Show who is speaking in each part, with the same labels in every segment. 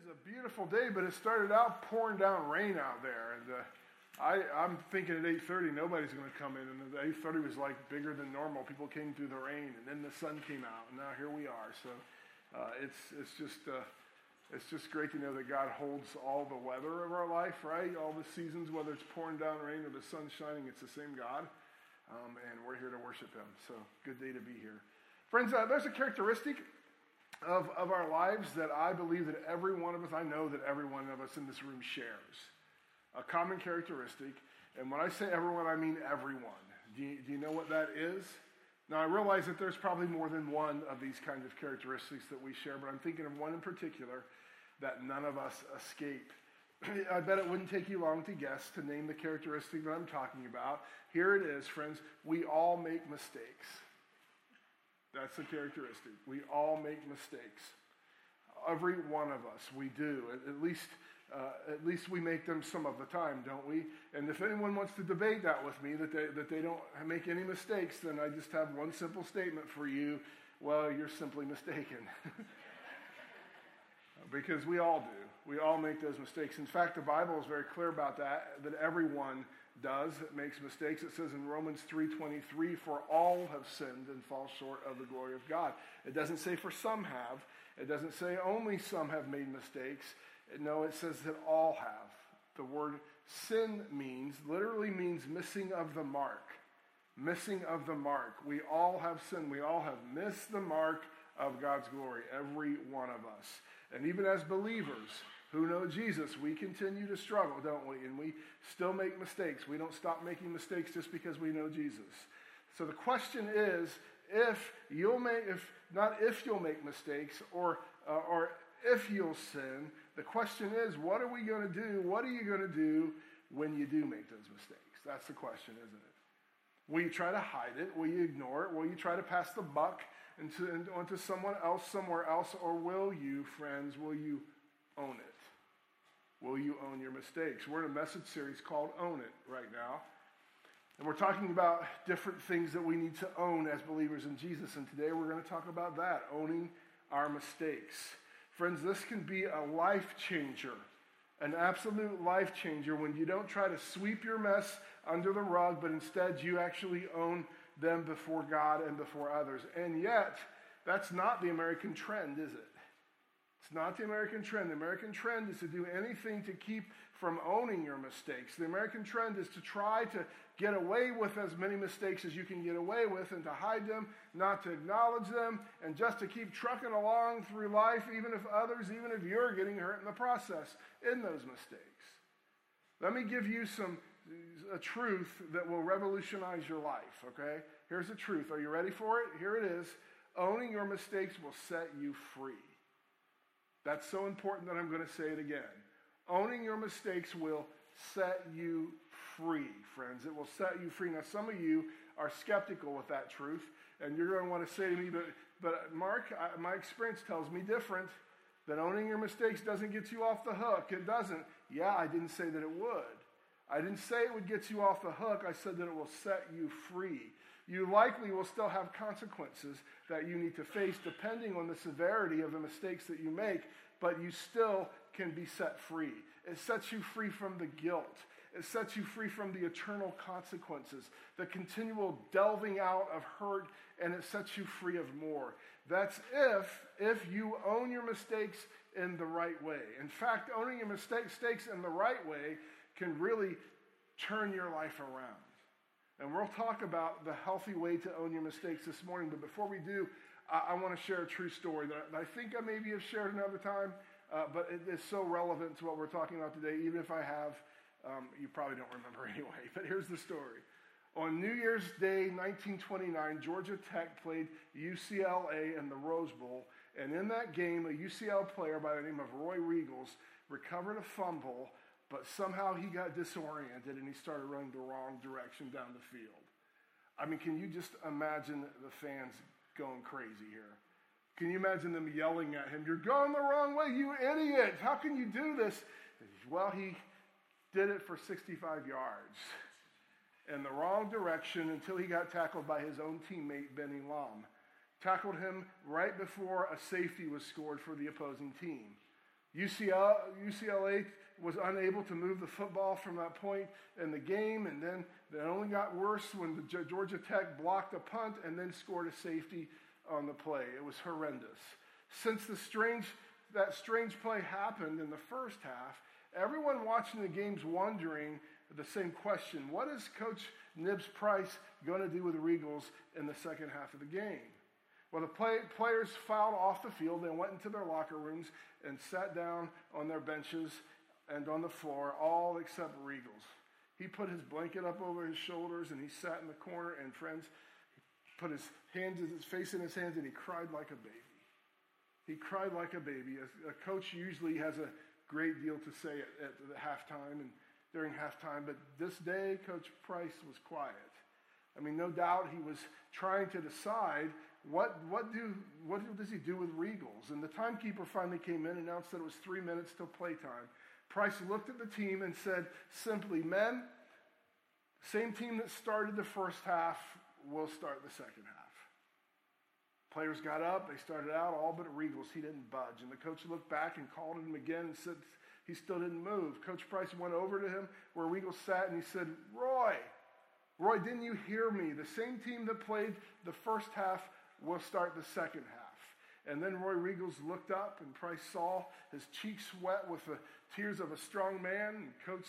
Speaker 1: a beautiful day, but it started out pouring down rain out there. And I'm thinking at 8:30 nobody's going to come in. And 8:30 was like bigger than normal. People came through the rain, and then the sun came out, and now here we are. So it's just great to know that God holds all the weather of our life, right? All the seasons, whether it's pouring down rain or the sun shining, it's the same God. And we're here to worship him. So good day to be here. Friends, there's a characteristic of our lives that I believe that every one of us, I know that every one of us in this room shares. A common characteristic. And when I say everyone, I mean everyone. Do you know what that is? Now, I realize that there's probably more than one of these kinds of characteristics that we share, but I'm thinking of one in particular that none of us escape. I bet it wouldn't take you long to guess, to name the characteristic that I'm talking about. Here it is, friends. We all make mistakes. That's the characteristic. We all make mistakes. Every one of us, we do. At least we make them some of the time, don't we? And if anyone wants to debate that with me, that they don't make any mistakes, then I just have one simple statement for you. Well, you're simply mistaken. Because we all do. We all make those mistakes. In fact, the Bible is very clear about that everyone does. It makes mistakes. It says in Romans 3:23, for all have sinned and fall short of the glory of God. It doesn't say for some have. It doesn't say only some have made mistakes. No, it says that all have. The word sin literally means missing of the mark. Missing of the mark. We all have sinned. We all have missed the mark of God's glory. Every one of us. And even as believers who know Jesus, we continue to struggle, don't we? And we still make mistakes. We don't stop making mistakes just because we know Jesus. So the question is, not if you'll make mistakes or if you'll sin. The question is, what are we going to do? What are you going to do when you do make those mistakes? That's the question, isn't it? Will you try to hide it? Will you ignore it? Will you try to pass the buck onto someone else somewhere else? Or will you, friends, own it? Will you own your mistakes? We're in a message series called Own It right now. And we're talking about different things that we need to own as believers in Jesus. And today we're going to talk about that, owning our mistakes. Friends, this can be a life changer, an absolute life changer when you don't try to sweep your mess under the rug, but instead you actually own them before God and before others. And yet, that's not the American trend, is it? It's not the American trend. The American trend is to do anything to keep from owning your mistakes. The American trend is to try to get away with as many mistakes as you can get away with and to hide them, not to acknowledge them, and just to keep trucking along through life, even if you're getting hurt in the process in those mistakes. Let me give you a truth that will revolutionize your life, okay? Here's the truth. Are you ready for it? Here it is. Owning your mistakes will set you free. That's so important that I'm going to say it again. Owning your mistakes will set you free, friends. It will set you free. Now, some of you are skeptical with that truth, and you're going to want to say to me, but Mark, my experience tells me different, that owning your mistakes doesn't get you off the hook. It doesn't. Yeah, I didn't say that it would. I didn't say it would get you off the hook. I said that it will set you free. You likely will still have consequences that you need to face depending on the severity of the mistakes that you make, but you still can be set free. It sets you free from the guilt. It sets you free from the eternal consequences, the continual delving out of hurt, and it sets you free of more. That's if you own your mistakes in the right way. In fact, owning your mistakes in the right way can really turn your life around. And we'll talk about the healthy way to own your mistakes this morning. But before we do, I want to share a true story that I think I maybe have shared another time, but it is so relevant to what we're talking about today. Even if I have, you probably don't remember anyway. But here's the story. On New Year's Day, 1929, Georgia Tech played UCLA in the Rose Bowl. And in that game, a UCL player by the name of Roy Riegels recovered a fumble, but somehow he got disoriented and he started running the wrong direction down the field. I mean, can you just imagine the fans going crazy here? Can you imagine them yelling at him, "You're going the wrong way, you idiot! How can you do this?" Well, he did it for 65 yards in the wrong direction until he got tackled by his own teammate, Benny Lom. Tackled him right before a safety was scored for the opposing team. UCLA was unable to move the football from that point in the game, and then it only got worse when the Georgia Tech blocked a punt and then scored a safety on the play. It was horrendous. Since that strange play happened in the first half, everyone watching the game's wondering the same question: what is Coach Nibs Price going to do with the Regals in the second half of the game? Well, the players filed off the field and went into their locker rooms and sat down on their benches and on the floor, all except Regals. He put his blanket up over his shoulders and he sat in the corner, and friends, he put his face in his hands, and he cried like a baby. He cried like a baby. A coach usually has a great deal to say at the halftime and during halftime, but this day, Coach Price was quiet. I mean, no doubt he was trying to decide what does he do with Regals? And the timekeeper finally came in and announced that it was 3 minutes till playtime. Price looked at the team and said simply, "Men, same team that started the first half will start the second half." Players got up, they started out, all but Regals. He didn't budge. And the coach looked back and called him again and said he still didn't move. Coach Price went over to him where Regals sat and he said, Roy, didn't you hear me? The same team that played the first half will start the second half. And then Roy Regals looked up, and Price saw his cheeks wet with the tears of a strong man. And Coach,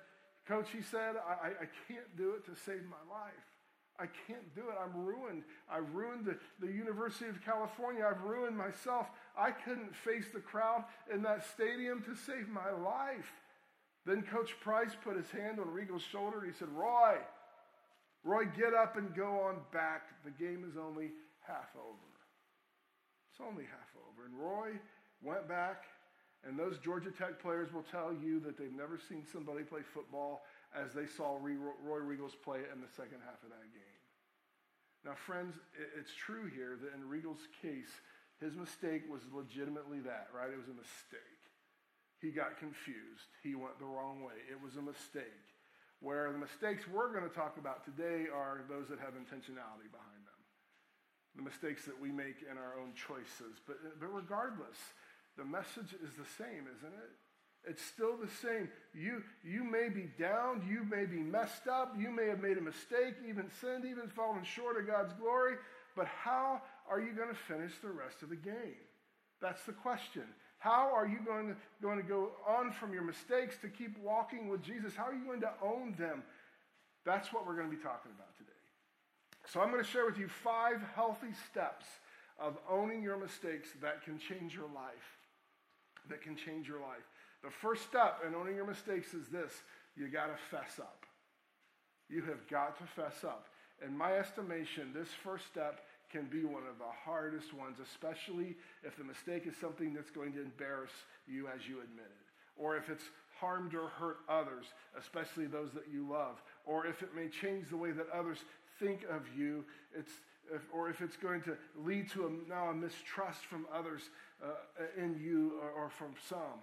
Speaker 1: he said, I can't do it to save my life. I can't do it. I'm ruined. I've ruined the University of California. I've ruined myself. I couldn't face the crowd in that stadium to save my life. Then Coach Price put his hand on Regals' shoulder, and he said, Roy, get up and go on back. The game is only half over. It's only half over. And Roy went back, and those Georgia Tech players will tell you that they've never seen somebody play football as they saw Roy Regals play in the second half of that game. Now, friends, it's true here that in Regals' case, his mistake was legitimately that, right? It was a mistake. He got confused. He went the wrong way. It was a mistake. Where the mistakes we're going to talk about today are those that have intentionality behind them. The mistakes that we make in our own choices. But regardless, the message is the same, isn't it? It's still the same. You may be down, you may be messed up, you may have made a mistake, even sinned, even fallen short of God's glory, but how are you going to finish the rest of the game? That's the question. How are you going to go on from your mistakes to keep walking with Jesus? How are you going to own them? That's what we're going to be talking about today. So I'm going to share with you 5 healthy steps of owning your mistakes that can change your life. That can change your life. The first step in owning your mistakes is this: you got to fess up. You have got to fess up. In my estimation, this first step can be one of the hardest ones, especially if the mistake is something that's going to embarrass you as you admit it, or if it's harmed or hurt others, especially those that you love, or if it may change the way that others think of you, or if it's going to lead to a mistrust from others in you or from some.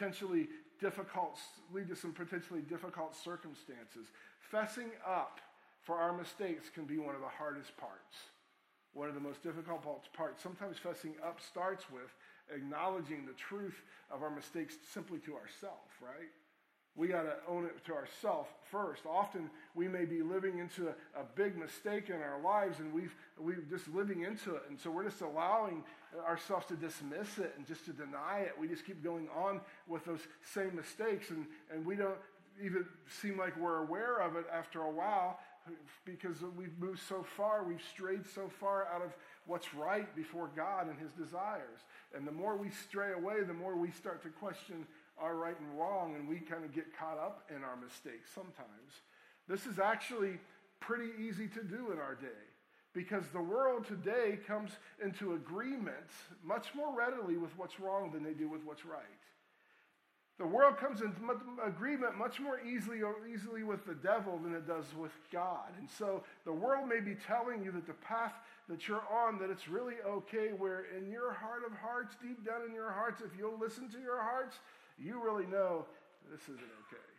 Speaker 1: Lead to some potentially difficult circumstances. Fessing up for our mistakes can be one of the hardest parts. One of the most difficult parts. Sometimes fessing up starts with acknowledging the truth of our mistakes simply to ourselves, right? We got to own it to ourselves first. Often we may be living into a big mistake in our lives, and we're just living into it. And so we're just allowing ourselves to dismiss it and just to deny it. We just keep going on with those same mistakes, and we don't even seem like we're aware of it after a while because we've moved so far, we've strayed so far out of what's right before God and His desires. And the more we stray away, the more we start to question our right and wrong, and we kind of get caught up in our mistakes sometimes. This is actually pretty easy to do in our day because the world today comes into agreement much more readily with what's wrong than they do with what's right. The world comes into agreement much more easily with the devil than it does with God. And so the world may be telling you that the path that you're on, that it's really okay, where in your heart of hearts, deep down in your hearts, if you'll listen to your hearts, you really know this isn't okay.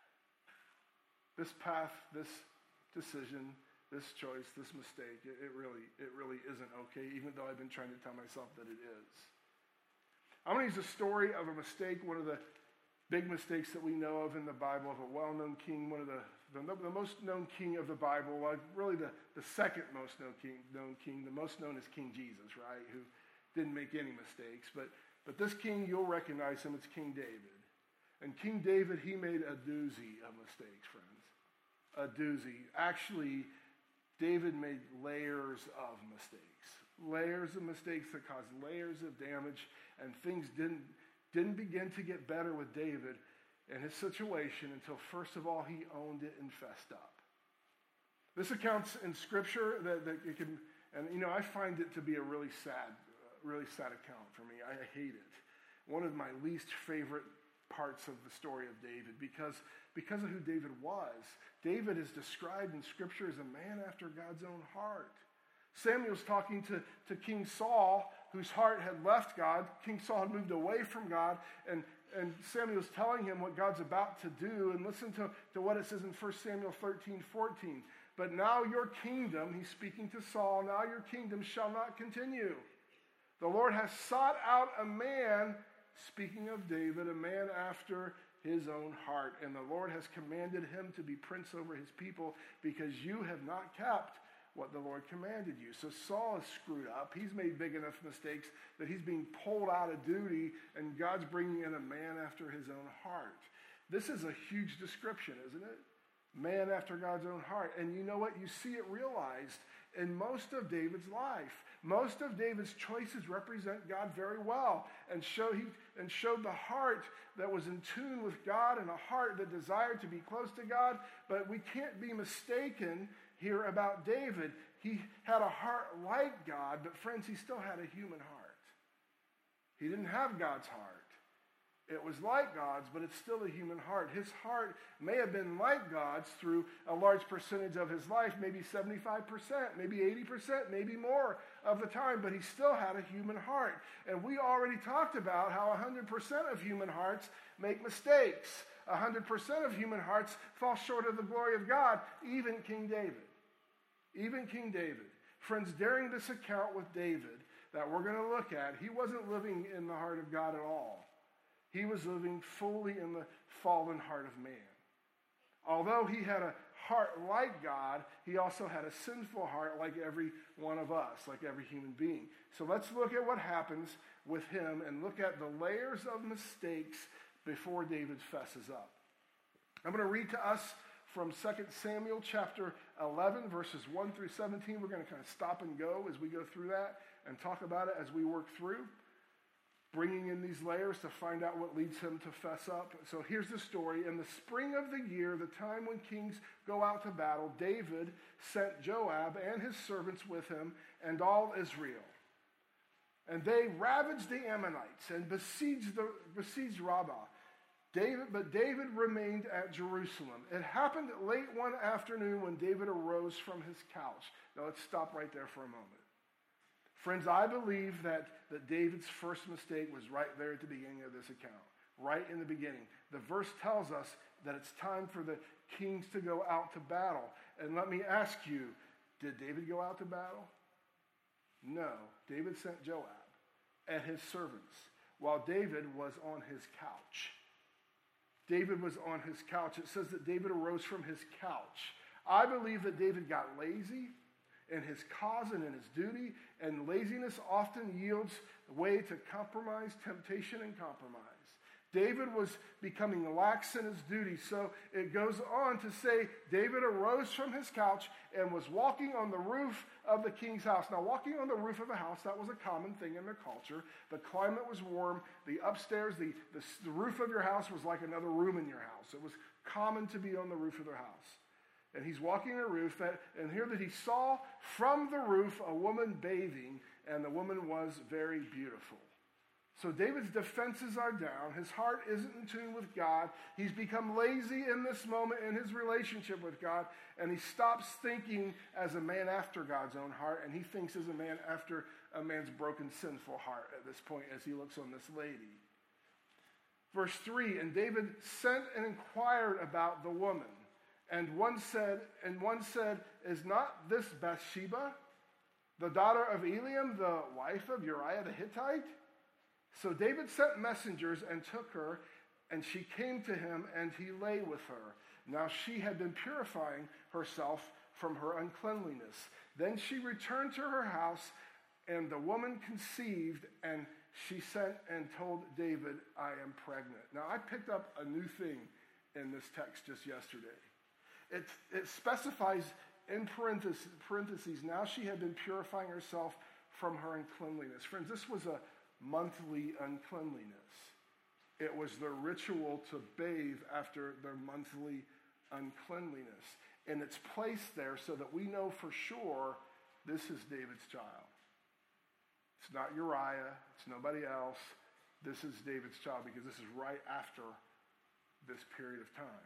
Speaker 1: This path, this decision, this choice, this mistake, it really isn't okay, even though I've been trying to tell myself that it is. I'm going to use a story of a mistake, one of the big mistakes that we know of in the Bible, of a well-known king, one of the most known king of the Bible, really the second most known king. The most known is King Jesus, right, who didn't make any mistakes. But this king, you'll recognize him, it's King David. And King David, he made a doozy of mistakes, friends. A doozy. Actually, David made layers of mistakes. Layers of mistakes that caused layers of damage, and things didn't begin to get better with David and his situation until, first of all, he owned it and fessed up. This accounts in Scripture that it can, and I find it to be a really sad account for me. I hate it. One of my least favorite parts of the story of David because of who David was. David is described in Scripture as a man after God's own heart. Samuel's talking to King Saul, whose heart had left God. King Saul had moved away from God, and Samuel's telling him what God's about to do. And listen to what it says in 1 Samuel 13:14. But now your kingdom, he's speaking to Saul, now your kingdom shall not continue. The Lord has sought out a man, speaking of David, a man after his own heart. And the Lord has commanded him to be prince over his people because you have not kept what the Lord commanded you. So Saul is screwed up. He's made big enough mistakes that he's being pulled out of duty, and God's bringing in a man after his own heart. This is a huge description, isn't it? Man after God's own heart. And you know what? You see it realized in most of David's life. Most of David's choices represent God very well and showed the heart that was in tune with God and a heart that desired to be close to God. But we can't be mistaken here about David. He had a heart like God, but friends, he still had a human heart. He didn't have God's heart. It was like God's, but it's still a human heart. His heart may have been like God's through a large percentage of his life, maybe 75%, maybe 80%, maybe more of the time, but he still had a human heart. And we already talked about how 100% of human hearts make mistakes. 100% of human hearts fall short of the glory of God, even King David. Even King David. Friends, during this account with David that we're going to look at, he wasn't living in the heart of God at all. He was living fully in the fallen heart of man. Although he had a heart like God, he also had a sinful heart like every one of us, like every human being. So let's look at what happens with him and look at the layers of mistakes before David fesses up. I'm going to read to us from 2 Samuel chapter 11, verses 1 through 17. We're going to kind of stop and go as we go through that and talk about it as we work through, bringing in these layers to find out what leads him to fess up. So here's the story. In the spring of the year, the time when kings go out to battle, David sent Joab and his servants with him and all Israel. And they ravaged the Ammonites and besieged Rabbah. But David remained at Jerusalem. It happened late one afternoon when David arose from his couch. Now let's stop right there for a moment. Friends, I believe that David's first mistake was right there at the beginning of this account. Right in the beginning. The verse tells us that it's time for the kings to go out to battle. And let me ask you, did David go out to battle? No. David sent Joab and his servants while David was on his couch. David was on his couch. It says that David arose from his couch. I believe that David got lazy in his cause and in his duty, and laziness often yields way to compromise, temptation, and compromise. David was becoming lax in his duty, so it goes on to say David arose from his couch and was walking on the roof of the king's house. Now, walking on the roof of a house, that was a common thing in their culture. The climate was warm. The upstairs, the roof of your house was like another room in your house. It was common to be on the roof of their house. And he's walking the roof, and here that he saw from the roof a woman bathing, and the woman was very beautiful. So David's defenses are down. His heart isn't in tune with God. He's become lazy in this moment in his relationship with God, and he stops thinking as a man after God's own heart, and he thinks as a man after a man's broken, sinful heart at this point as he looks on this lady. Verse 3, and David sent and inquired about the woman. And one said, is not this Bathsheba, the daughter of Eliam, the wife of Uriah the Hittite? So David sent messengers and took her, and she came to him, and he lay with her. Now she had been purifying herself from her uncleanliness. Then she returned to her house, and the woman conceived, and she sent and told David, I am pregnant. Now I picked up a new thing in this text just yesterday. It specifies in parentheses, now she had been purifying herself from her uncleanliness. Friends, this was a monthly uncleanliness. It was the ritual to bathe after their monthly uncleanliness. And it's placed there so that we know for sure this is David's child. It's not Uriah. It's nobody else. This is David's child because this is right after this period of time.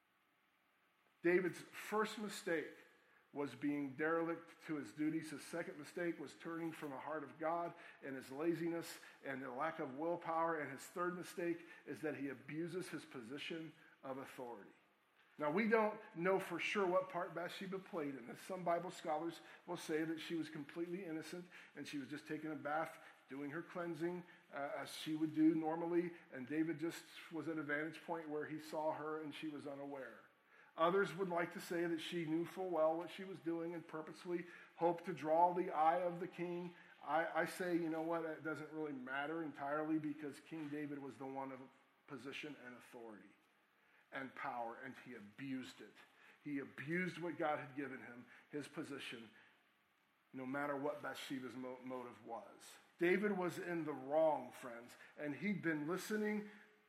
Speaker 1: David's first mistake was being derelict to his duties. His second mistake was turning from the heart of God and his laziness and the lack of willpower. And his third mistake is that he abuses his position of authority. Now, we don't know for sure what part Bathsheba played in this. Some Bible scholars will say that she was completely innocent and she was just taking a bath, doing her cleansing as she would do normally, and David just was at a vantage point where he saw her and she was unaware. Others would like to say that she knew full well what she was doing and purposely hoped to draw the eye of the king. I say, you know what, it doesn't really matter entirely because King David was the one of position and authority and power, and he abused it. He abused what God had given him, his position, no matter what Bathsheba's motive was. David was in the wrong, friends, and he'd been listening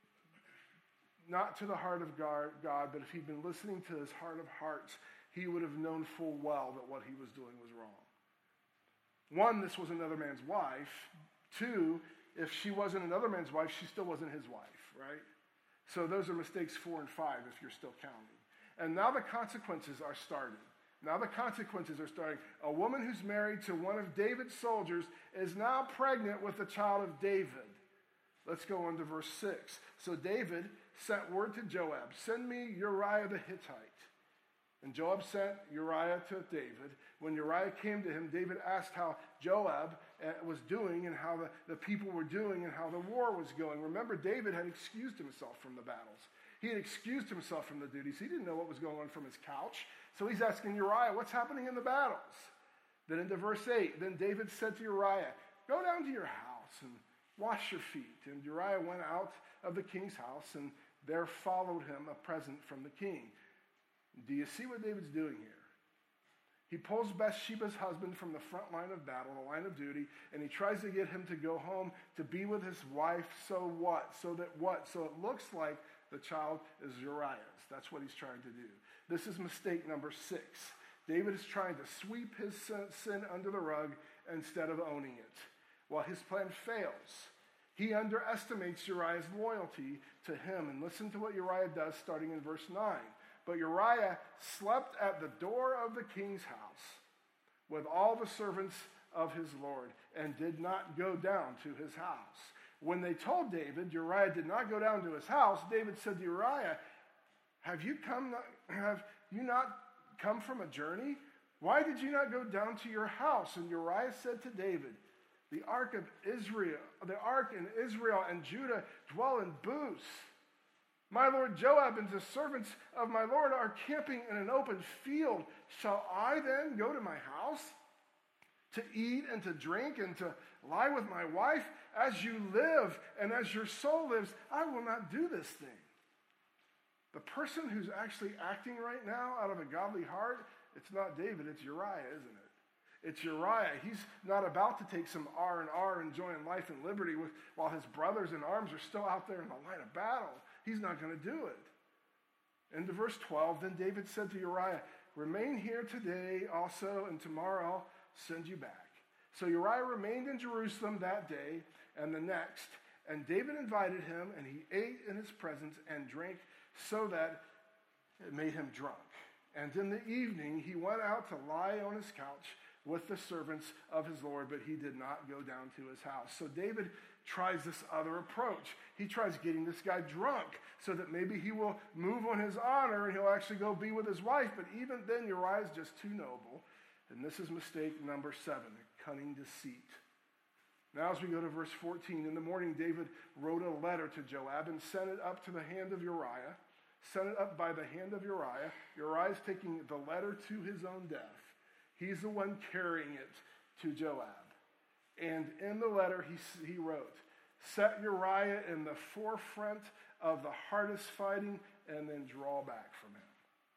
Speaker 1: not to the heart of God, but if he'd been listening to his heart of hearts, he would have known full well that what he was doing was wrong. One, this was another man's wife. Two, if she wasn't another man's wife, she still wasn't his wife, right? So those are mistakes 4 and 5 if you're still counting. And now the consequences are starting. A woman who's married to one of David's soldiers is now pregnant with a child of David. Let's go on to verse 6. So David sent word to Joab, send me Uriah the Hittite. And Joab sent Uriah to David. When Uriah came to him, David asked how Joab was doing and how the people were doing and how the war was going. Remember, David had excused himself from the battles. He had excused himself from the duties. He didn't know what was going on from his couch. So he's asking Uriah, what's happening in the battles? Then into verse 8, then David said to Uriah, go down to your house and wash your feet. And Uriah went out of the king's house, and there followed him a present from the king. Do you see what David's doing here? He pulls Bathsheba's husband from the front line of battle, the line of duty, and he tries to get him to go home to be with his wife. So what? So that what? So it looks like the child is Uriah's. That's what he's trying to do. This is mistake number 6. David is trying to sweep his sin under the rug instead of owning it. Well, his plan fails. He underestimates Uriah's loyalty to him. And listen to what Uriah does starting in verse 9. But Uriah slept at the door of the king's house with all the servants of his Lord and did not go down to his house. When they told David Uriah did not go down to his house, David said to Uriah, have you not come from a journey? Why did you not go down to your house? And Uriah said to David, the ark and Israel and Judah dwell in booths. My lord Joab and the servants of my lord are camping in an open field. Shall I then go to my house to eat and to drink and to lie with my wife? As you live and as your soul lives, I will not do this thing. The person who's actually acting right now out of a godly heart, it's not David, it's Uriah, isn't it? It's Uriah. He's not about to take some R&R, enjoying life and liberty while his brothers in arms are still out there in the line of battle. He's not going to do it. Into verse 12, then David said to Uriah, remain here today also, and tomorrow I'll send you back. So Uriah remained in Jerusalem that day and the next, and David invited him, and he ate in his presence and drank so that it made him drunk. And in the evening he went out to lie on his couch with the servants of his Lord, but he did not go down to his house. So David tries this other approach. He tries getting this guy drunk so that maybe he will move on his honor and he'll actually go be with his wife. But even then, Uriah is just too noble. And this is mistake number 7, cunning deceit. Now as we go to verse 14, in the morning David wrote a letter to Joab and sent it up to the hand of Uriah. Sent it up by the hand of Uriah. Uriah's taking the letter to his own death. He's the one carrying it to Joab. And in the letter he wrote, set Uriah in the forefront of the hardest fighting and then draw back from him.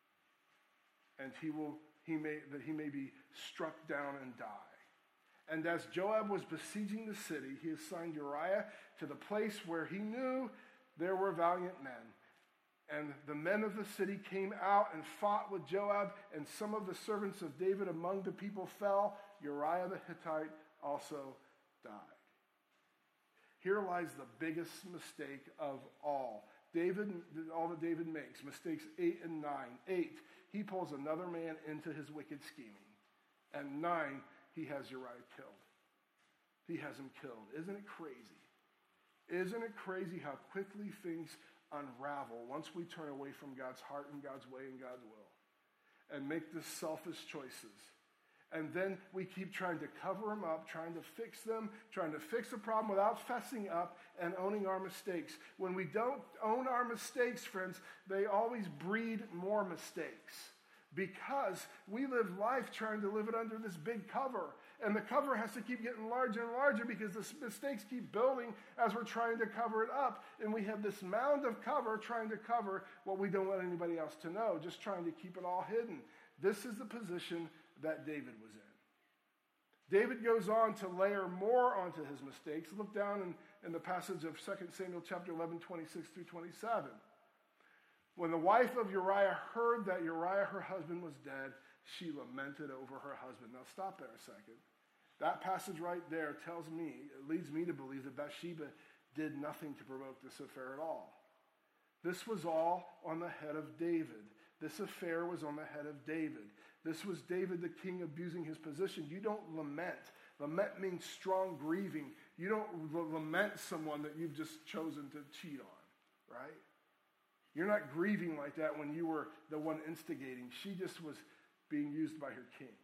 Speaker 1: And that he may be struck down and die. And as Joab was besieging the city, he assigned Uriah to the place where he knew there were valiant men. And the men of the city came out and fought with Joab, and some of the servants of David among the people fell. Uriah the Hittite also died. Here lies the biggest mistake of all. All that David makes, mistakes 8 and 9. 8, he pulls another man into his wicked scheming. And 9, he has Uriah killed. He has him killed. Isn't it crazy? Isn't it crazy how quickly things unravel once we turn away from God's heart and God's way and God's will and make the selfish choices? And then we keep trying to cover them up, trying to fix them, trying to fix the problem without fessing up and owning our mistakes. When we don't own our mistakes, friends, they always breed more mistakes because we live life trying to live it under this big cover. And the cover has to keep getting larger and larger because the mistakes keep building as we're trying to cover it up. And we have this mound of cover trying to cover what we don't want anybody else to know, just trying to keep it all hidden. This is the position that David was in. David goes on to layer more onto his mistakes. Look down in the passage of 2 Samuel chapter 11, 26 through 27. When the wife of Uriah heard that Uriah, her husband, was dead, she lamented over her husband. Now stop there a second. That passage right there leads me to believe that Bathsheba did nothing to provoke this affair at all. This was all on the head of David. This affair was on the head of David. This was David the king abusing his position. You don't lament. Lament means strong grieving. You don't lament someone that you've just chosen to cheat on, right? You're not grieving like that when you were the one instigating. She just was being used by her king.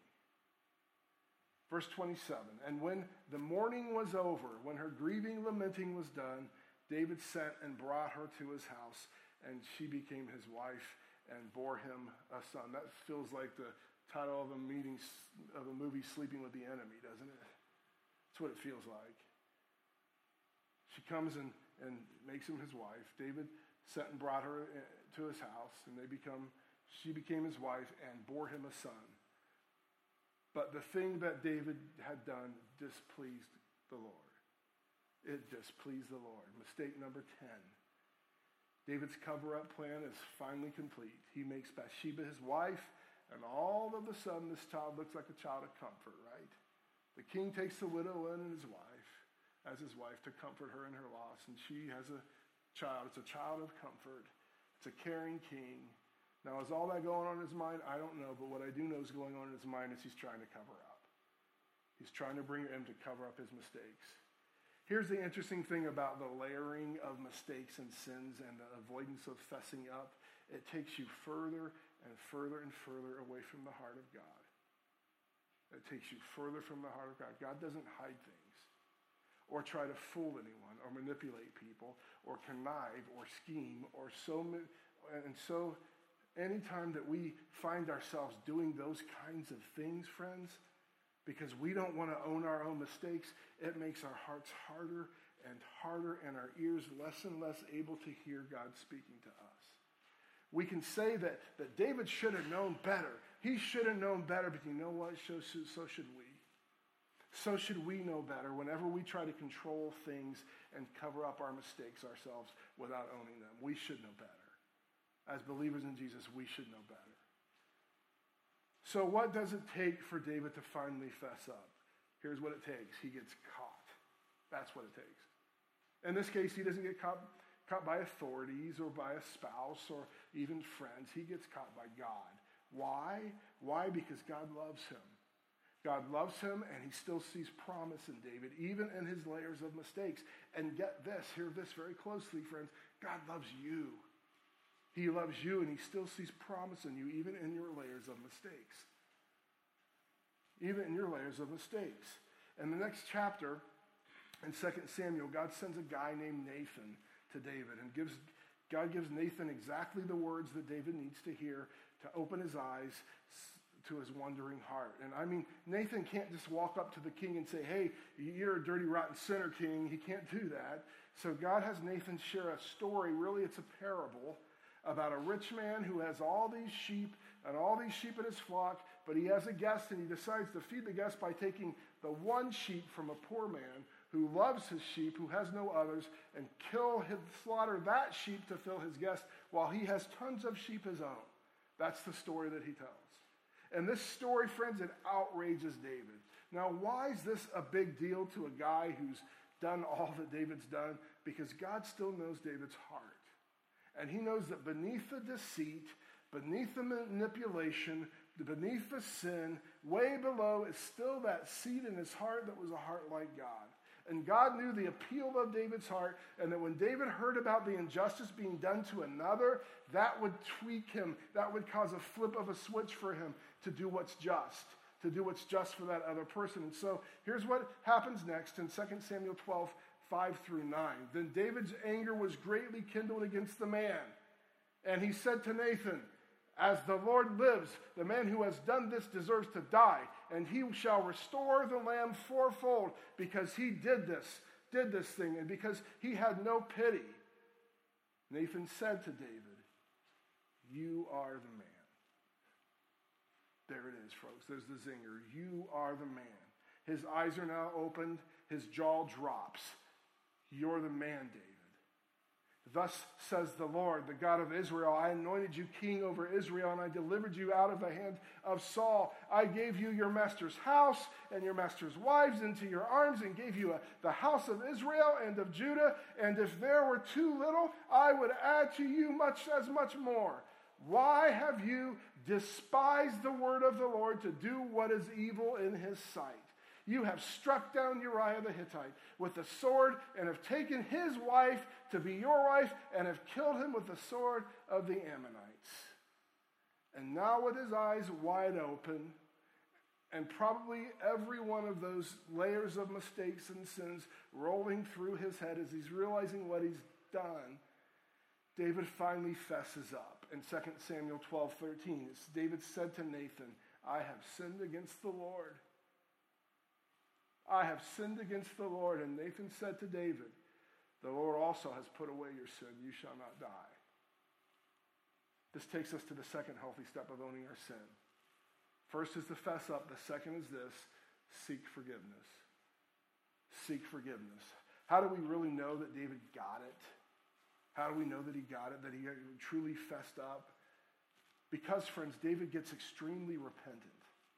Speaker 1: Verse 27, and when the mourning was over, when her grieving, lamenting was done, David sent and brought her to his house, and she became his wife and bore him a son. That feels like the title of a movie, Sleeping with the Enemy, doesn't it? That's what it feels like. She comes and makes him his wife. David sent and brought her to his house, and she became his wife and bore him a son. But the thing that David had done displeased the Lord. It displeased the Lord. Mistake number 10. David's cover-up plan is finally complete. He makes Bathsheba his wife, and all of a sudden this child looks like a child of comfort, right? The king takes the widow in and his wife as his wife to comfort her in her loss, and she has a child. It's a child of comfort. It's a caring king. Now, is all that going on in his mind? I don't know, but what I do know is going on in his mind is he's trying to cover up. He's trying to bring him to cover up his mistakes. Here's the interesting thing about the layering of mistakes and sins and the avoidance of fessing up. It takes you further and further and further away from the heart of God. It takes you further from the heart of God. God doesn't hide things or try to fool anyone or manipulate people or connive or scheme or so anytime that we find ourselves doing those kinds of things, friends, because we don't want to own our own mistakes, it makes our hearts harder and our ears less and less able to hear God speaking to us. We can say that David should have known better. He should have known better, but you know what? So should we. So should we know better whenever we try to control things and cover up our mistakes ourselves without owning them. We should know better. As believers in Jesus, we should know better. So what does it take for David to finally fess up? Here's what it takes. He gets caught. That's what it takes. In this case, he doesn't get caught by authorities or by a spouse or even friends. He gets caught by God. Why? Why? Because God loves him. God loves him, and he still sees promise in David, even in his layers of mistakes. And get this, hear this very closely, friends. God loves you. He loves you, and he still sees promise in you, even in your layers of mistakes. Even in your layers of mistakes. In the next chapter, In 2 Samuel, God sends a guy named Nathan to David, and God gives Nathan exactly the words that David needs to hear to open his eyes to his wandering heart. And I mean, Nathan can't just walk up to the king and say, hey, you're a dirty, rotten sinner, king. He can't do that. So God has Nathan share a story. Really, it's a parable about a rich man who has all these sheep and all these sheep in his flock, but he has a guest, and he decides to feed the guest by taking the one sheep from a poor man who loves his sheep, who has no others, and slaughter that sheep to fill his guest while he has tons of sheep his own. That's the story that he tells. And this story, friends, it outrages David. Now, why is this a big deal to a guy who's done all that David's done? Because God still knows David's heart. And he knows that beneath the deceit, beneath the manipulation, beneath the sin, way below is still that seed in his heart that was a heart like God. And God knew the appeal of David's heart, and that when David heard about the injustice being done to another, that would tweak him. That would cause a flip of a switch for him to do what's just for that other person. And so here's what happens next in 2 Samuel 12, 5 through 9. Then David's anger was greatly kindled against the man. And he said to Nathan, as the Lord lives, the man who has done this deserves to die, and he shall restore the lamb fourfold, because he did this thing, and because he had no pity. Nathan said to David, you are the man. There it is, folks. There's the zinger. You are the man. His eyes are now opened. His jaw drops. You're the man, David. Thus says the Lord, the God of Israel, I anointed you king over Israel, and I delivered you out of the hand of Saul. I gave you your master's house and your master's wives into your arms, and gave you the house of Israel and of Judah. And if there were too little, I would add to you much more. Why have you despised the word of the Lord to do what is evil in his sight? You have struck down Uriah the Hittite with the sword, and have taken his wife to be your wife, and have killed him with the sword of the Ammonites. And now with his eyes wide open, and probably every one of those layers of mistakes and sins rolling through his head as he's realizing what he's done, David finally fesses up. In 2 Samuel 12:13, David said to Nathan, I have sinned against the Lord. I have sinned against the Lord. And Nathan said to David, the Lord also has put away your sin. You shall not die. This takes us to the second healthy step of owning our sin. First is to fess up. The second is this: seek forgiveness. Seek forgiveness. How do we really know that David got it? How do we know that he got it, that he truly fessed up? Because, friends, David gets extremely repentant.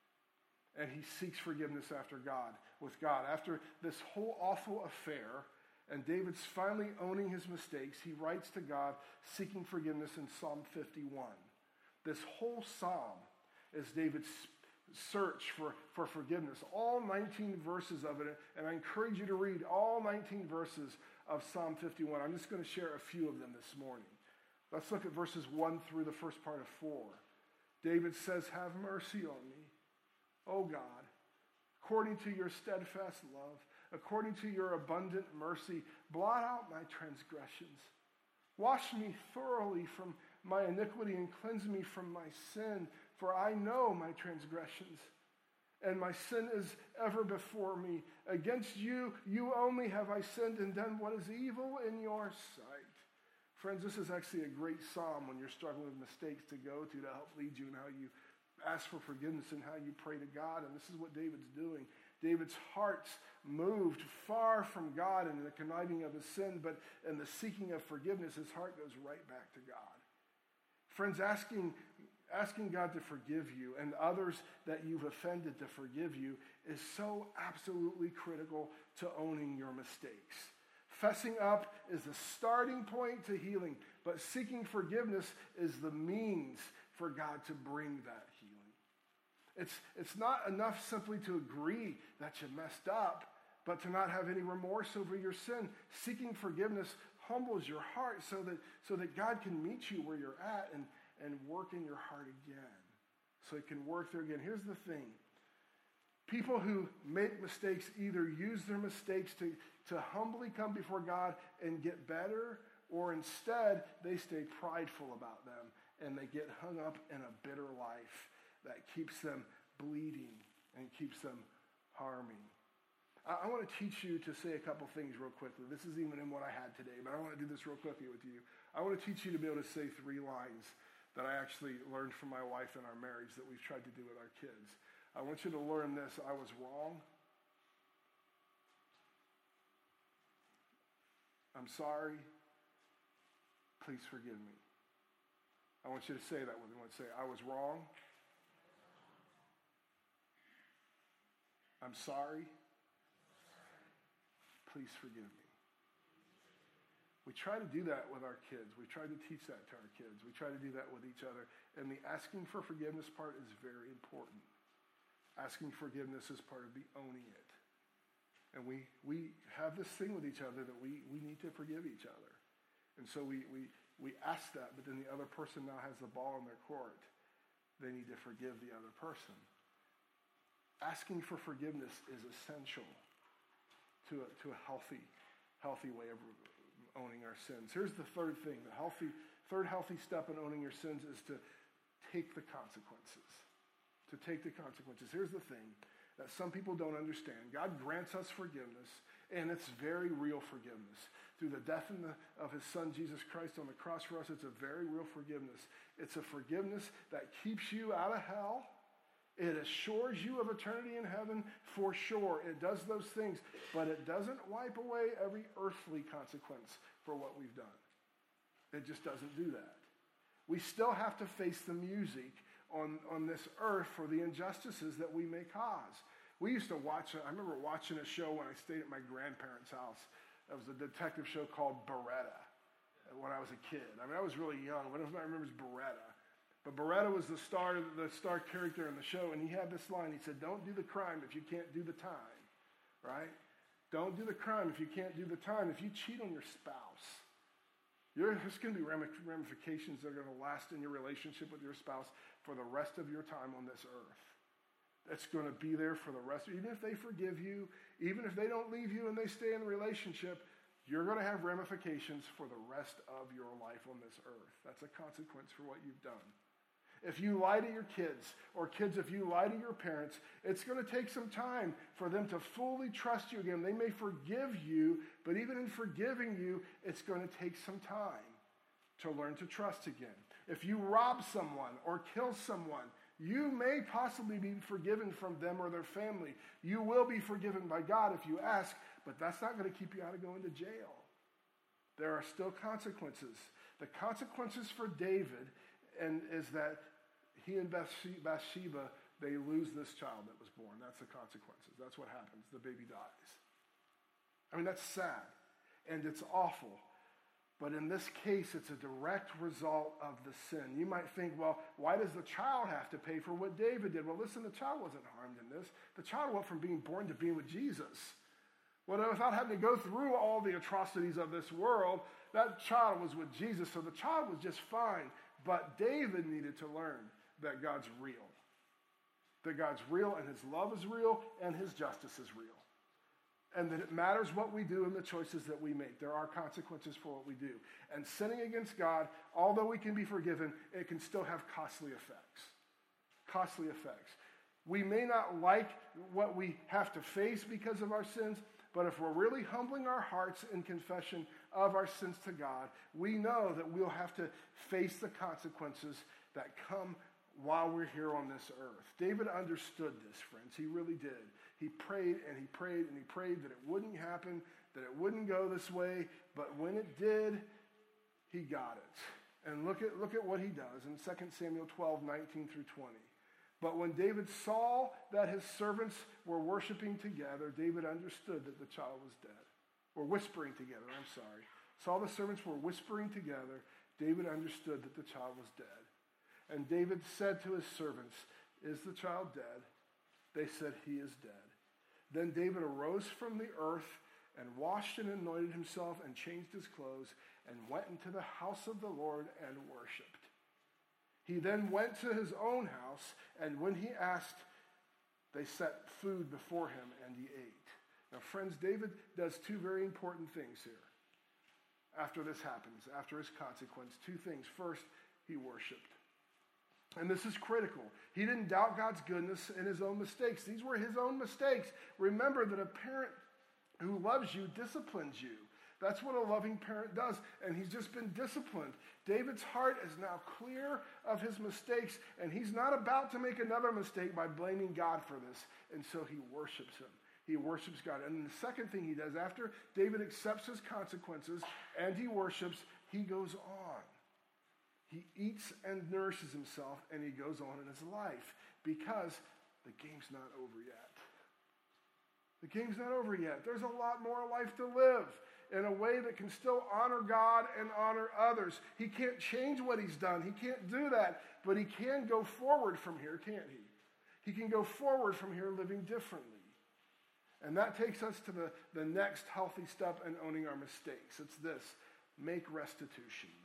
Speaker 1: And he seeks forgiveness with God. After this whole awful affair, and David's finally owning his mistakes, he writes to God seeking forgiveness in Psalm 51. This whole psalm is David's search for forgiveness. All 19 verses of it, and I encourage you to read all 19 verses of Psalm 51. I'm just going to share a few of them this morning. Let's look at verses 1 through the first part of 4. David says, have mercy on me, O God, according to your steadfast love, according to your abundant mercy, blot out my transgressions. Wash me thoroughly from my iniquity and cleanse me from my sin, for I know my transgressions, and my sin is ever before me. Against you, you only have I sinned and done what is evil in your sight. Friends, this is actually a great psalm when you're struggling with mistakes to go to help lead you in how you ask for forgiveness and how you pray to God. And this is what David's doing. David's heart's moved far from God in the conniving of his sin, but in the seeking of forgiveness, his heart goes right back to God. Friends, asking God to forgive you and others that you've offended to forgive you is so absolutely critical to owning your mistakes. Fessing up is the starting point to healing, but seeking forgiveness is the means for God to bring that healing. It's not enough simply to agree that you messed up, but to not have any remorse over your sin. Seeking forgiveness humbles your heart so that God can meet you where you're at and work in your heart again. So he can work there again. Here's the thing. People who make mistakes either use their mistakes to humbly come before God and get better, or instead they stay prideful about them and they get hung up in a bitter life that keeps them bleeding and keeps them harming. I want to teach you to say a couple things real quickly. This is even in what I had today, but I want to do this real quickly with you. I want to teach you to be able to say 3 lines that I actually learned from my wife in our marriage that we've tried to do with our kids. I want you to learn this. I was wrong. I'm sorry. Please forgive me. I want you to say that with me. I want to say, I was wrong. I'm sorry. Please forgive me. We try to do that with our kids. We try to teach that to our kids. We try to do that with each other. And the asking for forgiveness part is very important. Asking forgiveness is part of the owning it. And we have this thing with each other that we need to forgive each other. And so we ask that, but then the other person now has the ball in their court. They need to forgive the other person. Asking for forgiveness is essential to a healthy way of owning our sins. Here's the third thing. The third healthy step in owning your sins is to take the consequences. To take the consequences. Here's the thing that some people don't understand. God grants us forgiveness, and it's very real forgiveness. Through the death of his son, Jesus Christ, on the cross for us, it's a very real forgiveness. It's a forgiveness that keeps you out of hell. It assures you of eternity in heaven for sure. It does those things, but it doesn't wipe away every earthly consequence for what we've done. It just doesn't do that. We still have to face the music on this earth for the injustices that we may cause. We used to I remember watching a show when I stayed at my grandparents' house. It was a detective show called Beretta when I was a kid. I mean, I was really young. One of my remembers Beretta. But Beretta was the star character in the show, and he had this line. He said, don't do the crime if you can't do the time, right? Don't do the crime if you can't do the time. If you cheat on your spouse, there's going to be ramifications that are going to last in your relationship with your spouse for the rest of your time on this earth. That's going to be there for the rest of, even if they forgive you, even if they don't leave you and they stay in the relationship, you're going to have ramifications for the rest of your life on this earth. That's a consequence for what you've done. If you lie to your kids, or kids, if you lie to your parents, it's going to take some time for them to fully trust you again. They may forgive you, but even in forgiving you, it's going to take some time to learn to trust again. If you rob someone or kill someone, you may possibly be forgiven from them or their family. You will be forgiven by God if you ask, but that's not going to keep you out of going to jail. There are still consequences. The consequences for David is that he and Bathsheba, they lose this child that was born. That's the consequences. That's what happens. The baby dies. I mean, that's sad, and it's awful. But in this case, it's a direct result of the sin. You might think, well, why does the child have to pay for what David did? Well, listen, the child wasn't harmed in this. The child went from being born to being with Jesus. Well, without having to go through all the atrocities of this world, that child was with Jesus, so the child was just fine. But David needed to learn that God's real. That God's real, and his love is real, and his justice is real. And that it matters what we do and the choices that we make. There are consequences for what we do. And sinning against God, although we can be forgiven, it can still have costly effects. Costly effects. We may not like what we have to face because of our sins, but if we're really humbling our hearts in confession of our sins to God, we know that we'll have to face the consequences that come while we're here on this earth. David understood this, friends. He really did. He prayed and he prayed and he prayed that it wouldn't happen, that it wouldn't go this way, but when it did, he got it. And look at what he does in 2 Samuel 12, 19 through 20. But when David saw that his servants were worshiping together, David understood that the child was dead. Or whispering together, I'm sorry. Saw the servants were whispering together, David understood that the child was dead. And David said to his servants, "Is the child dead?" They said, "He is dead." Then David arose from the earth and washed and anointed himself and changed his clothes and went into the house of the Lord and worshiped. He then went to his own house, and when he asked They set food before him, and he ate. Now, friends, David does two very important things here. After this happens, after his consequence, two things. First, he worshiped. And this is critical. He didn't doubt God's goodness in his own mistakes. These were his own mistakes. Remember that a parent who loves you disciplines you. That's what a loving parent does, and he's just been disciplined. David's heart is now clear of his mistakes, and he's not about to make another mistake by blaming God for this, and so he worships him. He worships God. And the second thing he does, after David accepts his consequences and he worships, he goes on. He eats and nourishes himself, and he goes on in his life because the game's not over yet. The game's not over yet. There's a lot more life to live in a way that can still honor God and honor others. He can't change what he's done. He can't do that, but he can go forward from here, can't he? He can go forward from here living differently. And that takes us to the next healthy step in owning our mistakes. It's this: make restitutions.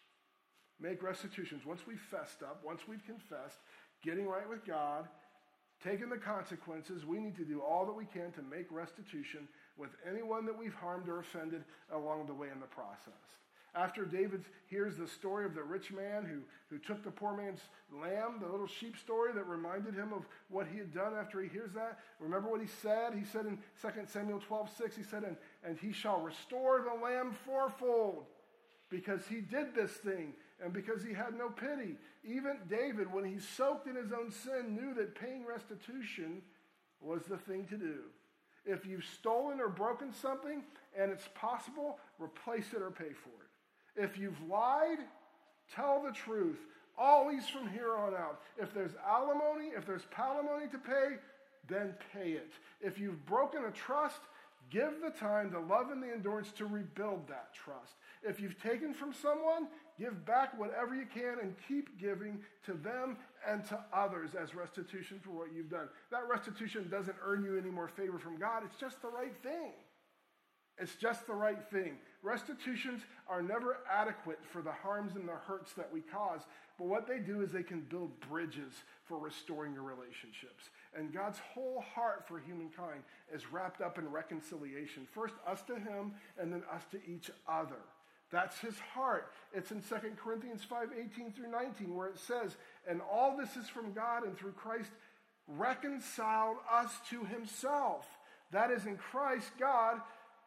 Speaker 1: Make restitutions. Once we've fessed up, once we've confessed, getting right with God, taking the consequences, we need to do all that we can to make restitution with anyone that we've harmed or offended along the way in the process. After David hears the story of the rich man who took the poor man's lamb, the little sheep story that reminded him of what he had done after he hears that, remember what he said? He said in 2 Samuel 12:6, he said, and he shall restore the lamb fourfold because he did this thing and because he had no pity. Even David, when he soaked in his own sin, knew that paying restitution was the thing to do. If you've stolen or broken something and it's possible, replace it or pay for it. If you've lied, tell the truth, always from here on out. If there's alimony, if there's palimony to pay, then pay it. If you've broken a trust, give the time, the love, and the endurance to rebuild that trust. If you've taken from someone, give back whatever you can and keep giving to them and to others as restitution for what you've done. That restitution doesn't earn you any more favor from God. It's just the right thing. It's just the right thing. Restitutions are never adequate for the harms and the hurts that we cause, but what they do is they can build bridges for restoring your relationships. And God's whole heart for humankind is wrapped up in reconciliation. First us to him, and then us to each other. That's his heart. It's in 2 Corinthians 5:18 through 19, where it says, and all this is from God and through Christ reconciled us to himself. That is, in Christ, God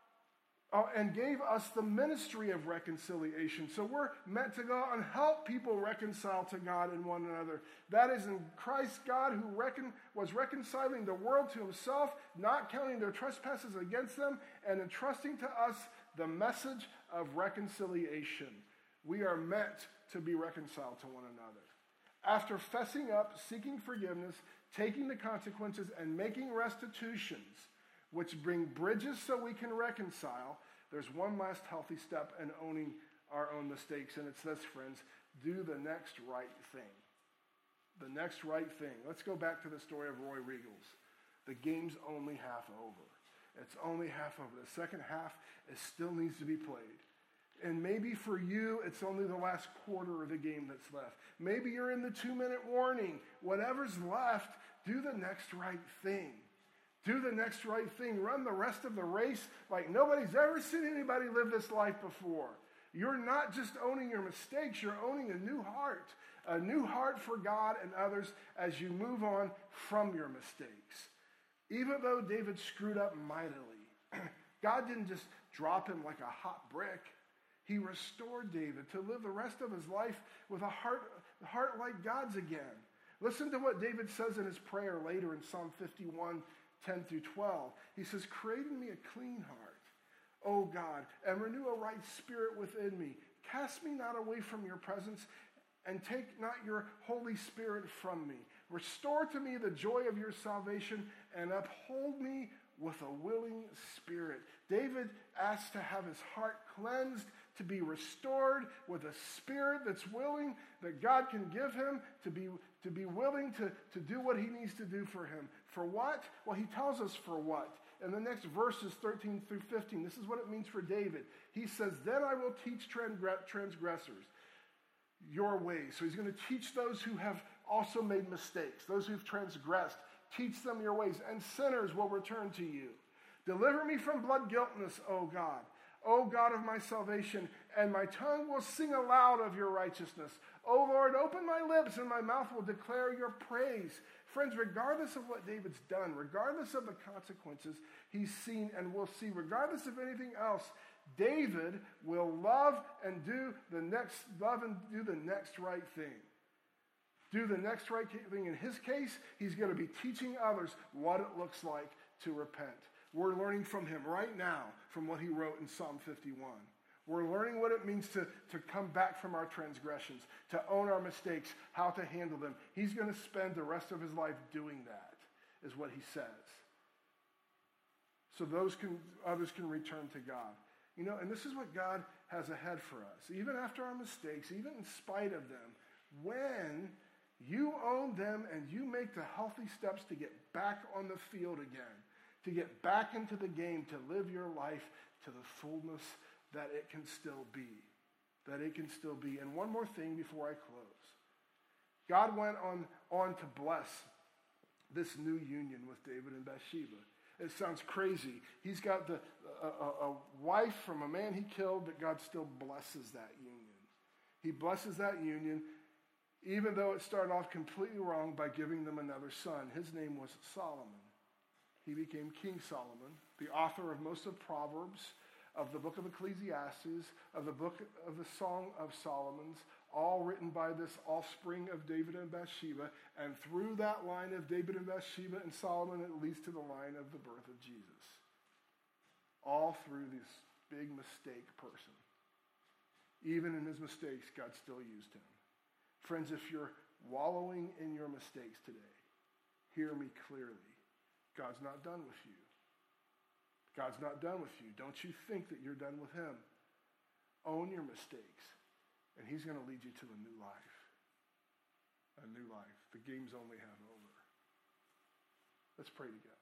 Speaker 1: and gave us the ministry of reconciliation. So we're meant to go and help people reconcile to God and one another. That is, in Christ, God who was reconciling the world to himself, not counting their trespasses against them, and entrusting to us the message of reconciliation. We are meant to be reconciled to one another. After fessing up, seeking forgiveness, taking the consequences, and making restitutions, which bring bridges so we can reconcile, there's one last healthy step in owning our own mistakes, and it's this, friends: do the next right thing. The next right thing. Let's go back to the story of Roy Riegels. The game's only half over. It's only half over. The second half still needs to be played. And maybe for you, it's only the last quarter of the game that's left. Maybe you're in the 2-minute warning. Whatever's left, do the next right thing. Do the next right thing. Run the rest of the race like nobody's ever seen anybody live this life before. You're not just owning your mistakes, you're owning a new heart for God and others as you move on from your mistakes. Even though David screwed up mightily, God didn't just drop him like a hot brick. He restored David to live the rest of his life with a heart like God's again. Listen to what David says in his prayer later in Psalm 51, 10 through 12. He says, create in me a clean heart, O God, and renew a right spirit within me. Cast me not away from your presence, and take not your Holy Spirit from me. Restore to me the joy of your salvation, and uphold me with a willing spirit. David asked to have his heart cleansed, to be restored with a spirit that's willing, that God can give him, to be willing to do what he needs to do for him. For what? Well, he tells us for what. In the next verses 13 through 15, this is what it means for David. He says, then I will teach transgressors your ways. So he's going to teach those who have also made mistakes, those who've transgressed. Teach them your ways, and sinners will return to you. Deliver me from blood guiltness, O God. O God of my salvation, and my tongue will sing aloud of your righteousness. O Lord, open my lips, and my mouth will declare your praise. Friends, regardless of what David's done, regardless of the consequences he's seen and will see, regardless of anything else, David will love and do the next right thing. Do the next right thing. In his case, he's going to be teaching others what it looks like to repent. We're learning from him right now, from what he wrote in Psalm 51. We're learning what it means to come back from our transgressions, to own our mistakes, how to handle them. He's going to spend the rest of his life doing that, is what he says. So others can return to God. You know, and this is what God has ahead for us. Even after our mistakes, even in spite of them, when you own them and you make the healthy steps to get back on the field again, to get back into the game, to live your life to the fullness that it can still be. That it can still be. And one more thing before I close. God went on to bless this new union with David and Bathsheba. It sounds crazy. He's got a wife from a man he killed, but God still blesses that union. He blesses that union, even though it started off completely wrong by giving them another son. His name was Solomon. He became King Solomon, the author of most of Proverbs, of the book of Ecclesiastes, of the book of the Song of Solomon's, all written by this offspring of David and Bathsheba. And through that line of David and Bathsheba and Solomon, it leads to the line of the birth of Jesus. All through this big mistake person. Even in his mistakes, God still used him. Friends, if you're wallowing in your mistakes today, hear me clearly. God's not done with you. God's not done with you. Don't you think that you're done with him. Own your mistakes, and he's going to lead you to a new life. A new life. The game's only half over. Let's pray together.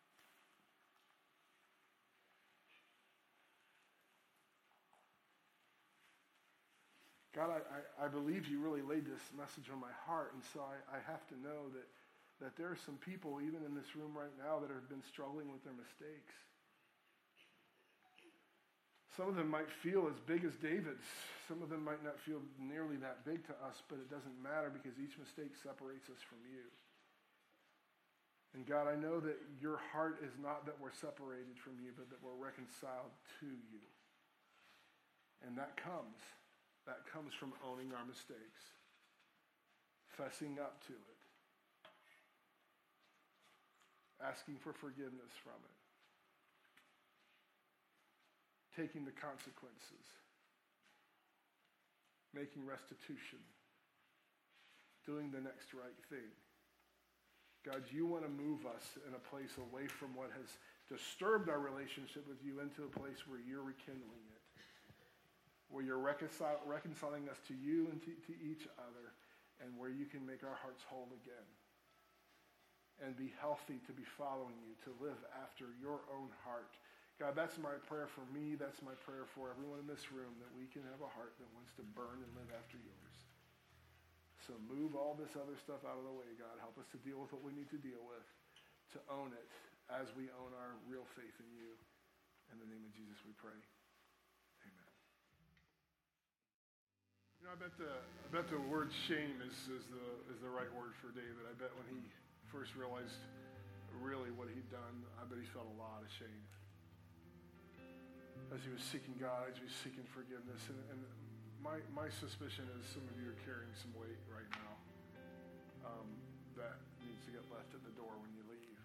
Speaker 1: God, I believe you really laid this message on my heart, and so I have to know that there are some people, even in this room right now, that have been struggling with their mistakes. Some of them might feel as big as David's. Some of them might not feel nearly that big to us, but it doesn't matter because each mistake separates us from you. And God, I know that your heart is not that we're separated from you, but that we're reconciled to you. And that comes from owning our mistakes, fessing up to it, asking for forgiveness from it, taking the consequences, making restitution, doing the next right thing. God, you want to move us in a place away from what has disturbed our relationship with you into a place where you're rekindling it, where you're reconciling us to you and to each other, and where you can make our hearts whole again and be healthy to be following you, to live after your own heart. God, that's my prayer for me. That's my prayer for everyone in this room, that we can have a heart that wants to burn and live after yours. So move all this other stuff out of the way, God. Help us to deal with what we need to deal with, to own it as we own our real faith in you. In the name of Jesus we pray. Amen. You know, I bet the word shame is the right word for David. I bet when he first realized really what he'd done, I bet he felt a lot of shame. As he was seeking God, as he was seeking forgiveness. And my suspicion is some of you are carrying some weight right now that needs to get left at the door when you leave.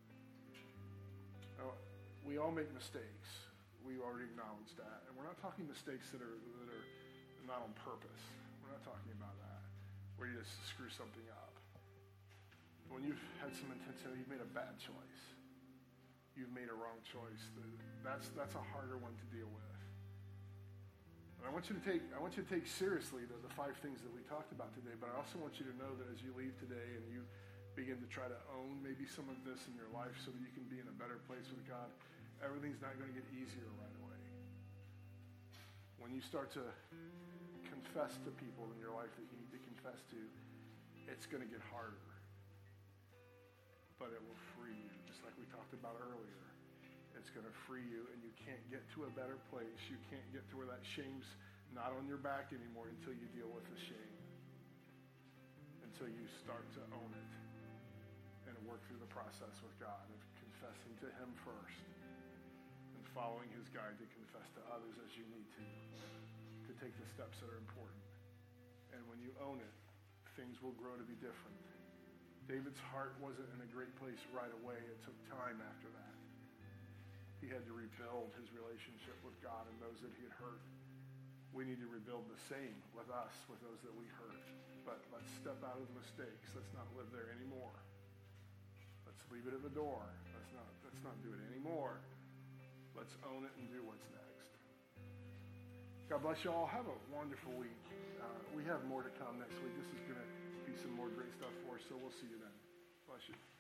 Speaker 1: Now, we all make mistakes. We already acknowledged that. And we're not talking mistakes that are not on purpose. We're not talking about that, where you just screw something up. When you've had some intention, you've made a bad choice. You've made a wrong choice. That's a harder one to deal with. And I want you to take seriously the 5 things that we talked about today, but I also want you to know that as you leave today and you begin to try to own maybe some of this in your life so that you can be in a better place with God, everything's not going to get easier right away. When you start to confess to people in your life that you need to confess to, it's going to get harder. but it will free you, just like we talked about earlier. It's going to free you, and you can't get to a better place. You can't get to where that shame's not on your back anymore until you deal with the shame, until you start to own it and work through the process with God of confessing to him first and following his guide to confess to others as you need to take the steps that are important. And when you own it, things will grow to be different. David's heart wasn't in a great place right away. It took time after that. He had to rebuild his relationship with God and those that he had hurt. We need to rebuild the same with us, with those that we hurt. But let's step out of the mistakes. Let's not live there anymore. Let's leave it at the door. Let's not do it anymore. Let's own it and do what's next. God bless you all. Have a wonderful week. We have more to come next week. This is going to be some more great stuff for us, so we'll see you then. Bless you.